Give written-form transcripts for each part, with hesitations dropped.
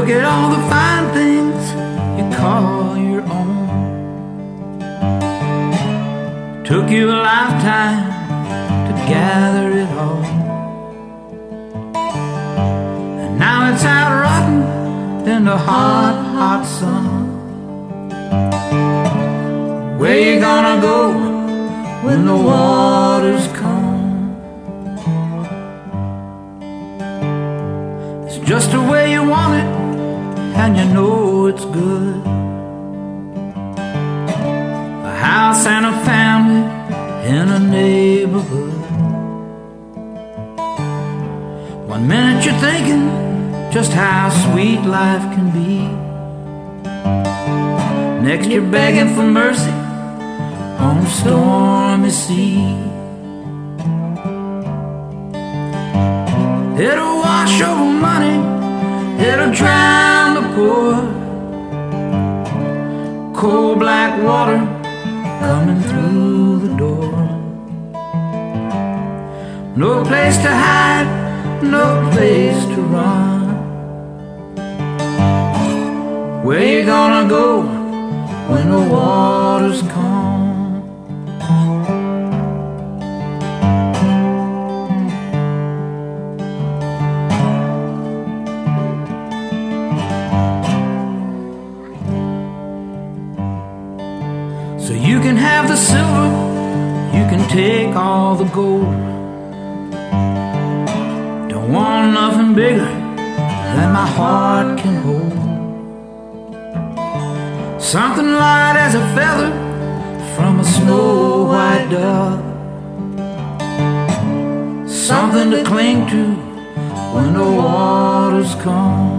Look at all the fine things you call your own. Took you a lifetime to gather it all, and now it's out rotting in the hot, hot sun. Where you gonna go when the waters come? It's just the way you want it, and you know it's good. A house and a family in a neighborhood. One minute you're thinking just how sweet life can be, next you're begging for mercy on a stormy sea. It'll wash over money, it'll drown the poor. Cold black water coming through the door. No place to hide, no place to run. Where you gonna go when the waters come? So you can have the silver, you can take all the gold. Don't want nothing bigger than my heart can hold. Something light as a feather from a snow white dove. Something to cling to when the waters come.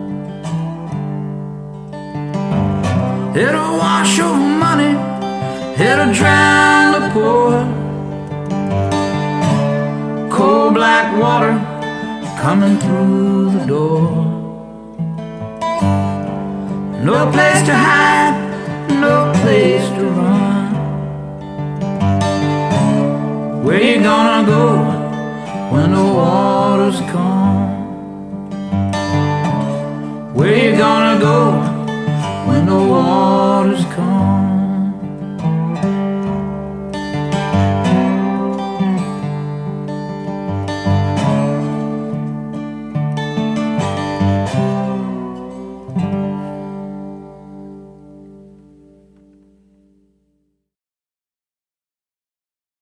It'll wash over money, it'll drown the poor. Cold black water coming through the door. No place to hide, no place to run. Where you gonna go when the waters come? Where you gonna go when the waters come?